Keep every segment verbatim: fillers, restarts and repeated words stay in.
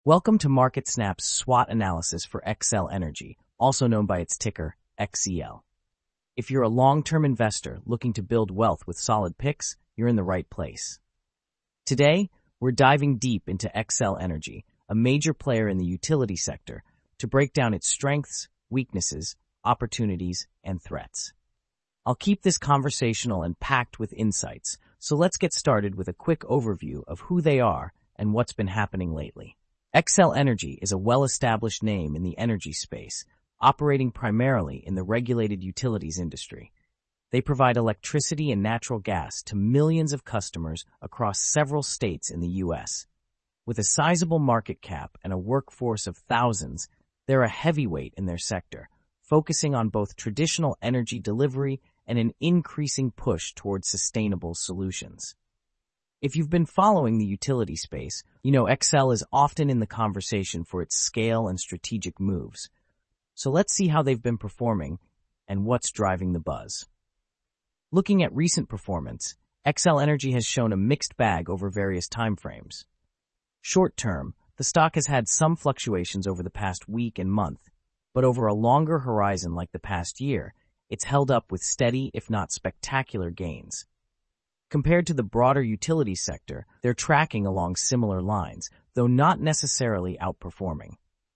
Welcome to MarketSnap's SWOT analysis for Xcel Energy, also known by its ticker, X C L. If you're a long-term investor looking to build wealth with solid picks, you're in the right place. Today, we're diving deep into Xcel Energy, a major player in the utility sector, to break down its strengths, weaknesses, opportunities, and threats. I'll keep this conversational and packed with insights, so let's get started with a quick overview of who they are and what's been happening lately. Xcel Energy is a well-established name in the energy space, operating primarily in the regulated utilities industry. They provide electricity and natural gas to millions of customers across several states in the U S With a sizable market cap and a workforce of thousands, they're a heavyweight in their sector, focusing on both traditional energy delivery and an increasing push towards sustainable solutions. If you've been following the utility space, you know Xcel is often in the conversation for its scale and strategic moves. So let's see how they've been performing and what's driving the buzz. Looking at recent performance, Xcel Energy has shown a mixed bag over various timeframes. Short term, the stock has had some fluctuations over the past week and month, but over a longer horizon like the past year, it's held up with steady, if not spectacular, gains. Compared to the broader utility sector, they're tracking along similar lines, though not necessarily outperforming.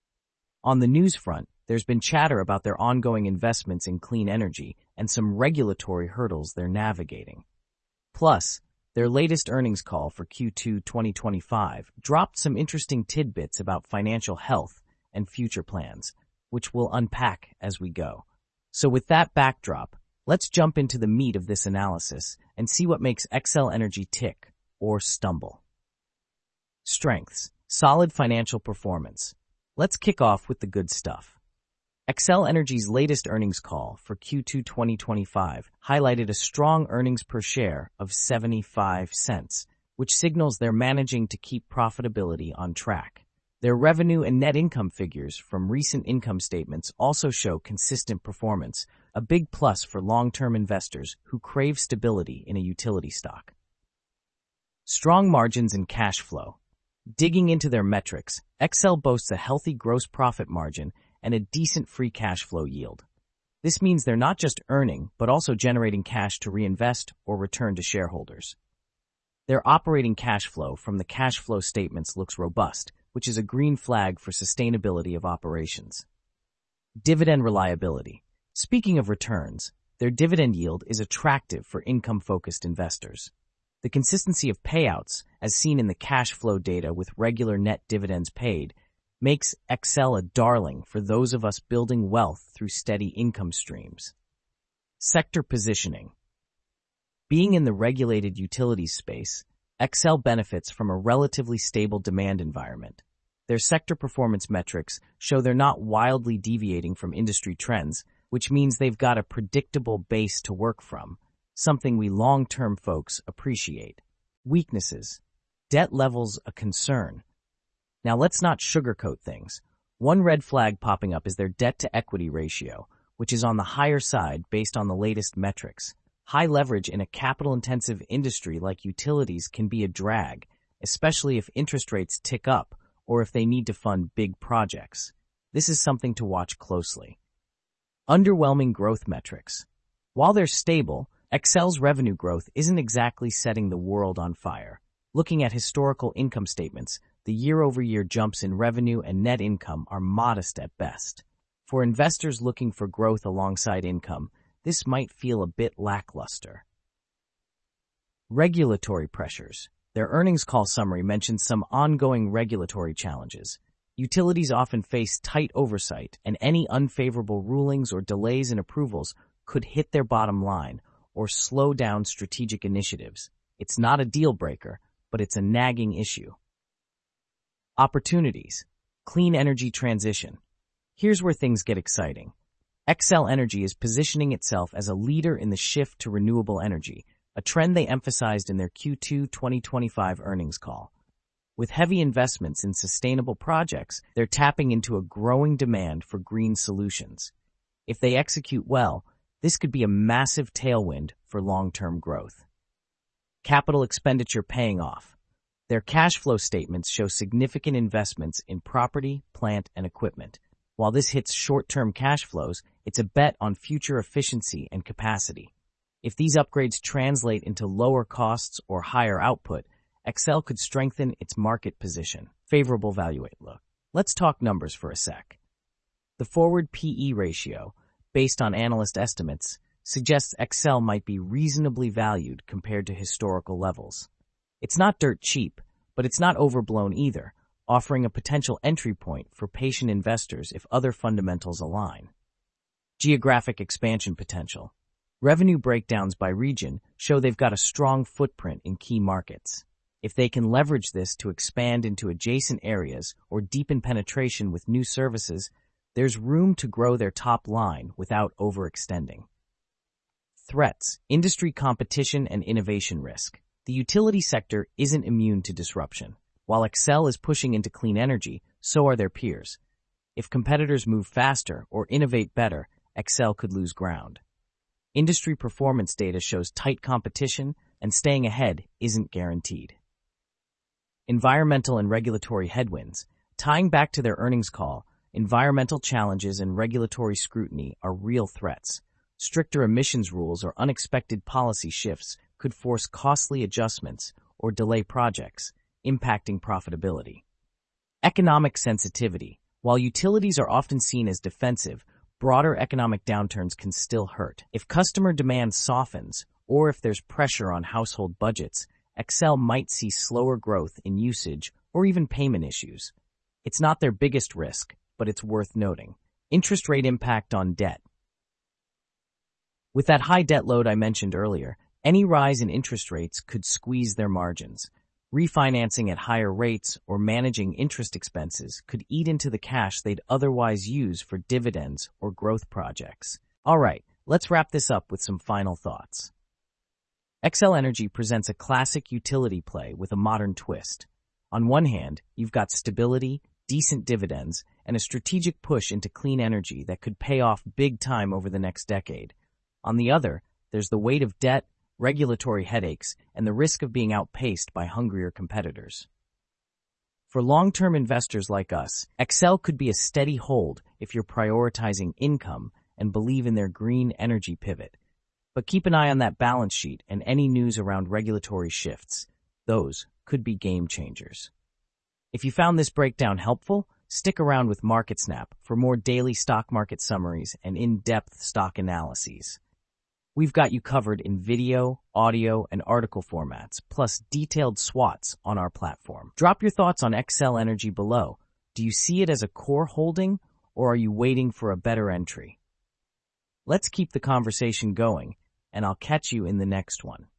On the news front, there's been chatter about their ongoing investments in clean energy and some regulatory hurdles they're navigating. Plus, their latest earnings call for Q two twenty twenty-five dropped some interesting tidbits about financial health and future plans, which we'll unpack as we go. So with that backdrop, let's jump into the meat of this analysis and see what makes Xcel Energy tick or stumble. Strengths: solid financial performance. Let's kick off with the good stuff. Xcel Energy's latest earnings call for Q two twenty twenty-five highlighted a strong earnings per share of seventy-five cents, which signals they're managing to keep profitability on track. Their revenue and net income figures from recent income statements also show consistent performance, a big plus for long-term investors who crave stability in a utility stock. Strong margins and cash flow. Digging into their metrics, Xcel boasts a healthy gross profit margin and a decent free cash flow yield. This means they're not just earning, but also generating cash to reinvest or return to shareholders. Their operating cash flow from the cash flow statements looks robust, which is a green flag for sustainability of operations. Dividend reliability. Speaking of returns, their dividend yield is attractive for income-focused investors. The consistency of payouts, as seen in the cash flow data with regular net dividends paid, makes Xcel a darling for those of us building wealth through steady income streams. Sector positioning. Being in the regulated utilities space, Xcel benefits from a relatively stable demand environment. Their sector performance metrics show they're not wildly deviating from industry trends, which means they've got a predictable base to work from, something we long-term folks appreciate. Weaknesses. Debt levels a concern. Now let's not sugarcoat things. One red flag popping up is their debt-to-equity ratio, which is on the higher side based on the latest metrics. High leverage in a capital-intensive industry like utilities can be a drag, especially if interest rates tick up or if they need to fund big projects. This is something to watch closely. Underwhelming growth metrics. While they're stable, Xcel's revenue growth isn't exactly setting the world on fire. Looking at historical income statements, the year-over-year jumps in revenue and net income are modest at best. For investors looking for growth alongside income, this might feel a bit lackluster. Regulatory pressures. Their earnings call summary mentions some ongoing regulatory challenges. Utilities often face tight oversight, and any unfavorable rulings or delays in approvals could hit their bottom line or slow down strategic initiatives. It's not a deal breaker, but it's a nagging issue. Opportunities. Clean energy transition. Here's where things get exciting. Xcel Energy is positioning itself as a leader in the shift to renewable energy, a trend they emphasized in their Q two twenty twenty-five earnings call. With heavy investments in sustainable projects, they're tapping into a growing demand for green solutions. If they execute well, this could be a massive tailwind for long-term growth. Capital expenditure paying off. Their cash flow statements show significant investments in property, plant, and equipment. While this hits short-term cash flows, it's a bet on future efficiency and capacity. If these upgrades translate into lower costs or higher output, Accel could strengthen its market position. Favorable value look. Let's talk numbers for a sec. The forward P E ratio, based on analyst estimates, suggests Accel might be reasonably valued compared to historical levels. It's not dirt cheap, but it's not overblown either, offering a potential entry point for patient investors if other fundamentals align. Geographic expansion potential. Revenue breakdowns by region show they've got a strong footprint in key markets. If they can leverage this to expand into adjacent areas or deepen penetration with new services, there's room to grow their top line without overextending. Threats, industry competition, and innovation risk. The utility sector isn't immune to disruption. While Accel is pushing into clean energy, so are their peers. If competitors move faster or innovate better, Accel could lose ground. Industry performance data shows tight competition, and staying ahead isn't guaranteed. Environmental and regulatory headwinds. Tying back to their earnings call, environmental challenges and regulatory scrutiny are real threats. Stricter emissions rules or unexpected policy shifts could force costly adjustments or delay projects, impacting profitability. Economic sensitivity. While utilities are often seen as defensive, broader economic downturns can still hurt. If customer demand softens, or if there's pressure on household budgets, Accel might see slower growth in usage or even payment issues. It's not their biggest risk, but it's worth noting. Interest rate impact on debt. With that high debt load I mentioned earlier, any rise in interest rates could squeeze their margins. Refinancing at higher rates or managing interest expenses could eat into the cash they'd otherwise use for dividends or growth projects. All right, let's wrap this up with some final thoughts. Accel Energy presents a classic utility play with a modern twist. On one hand, you've got stability, decent dividends, and a strategic push into clean energy that could pay off big time over the next decade. On the other, there's the weight of debt, regulatory headaches, and the risk of being outpaced by hungrier competitors. For long-term investors like us, Accel could be a steady hold if you're prioritizing income and believe in their green energy pivot. But keep an eye on that balance sheet and any news around regulatory shifts. Those could be game changers. If you found this breakdown helpful, stick around with MarketSnap for more daily stock market summaries and in-depth stock analyses. We've got you covered in video, audio, and article formats, plus detailed SWOTs on our platform. Drop your thoughts on Accel Energy below. Do you see it as a core holding, or are you waiting for a better entry? Let's keep the conversation going, and I'll catch you in the next one.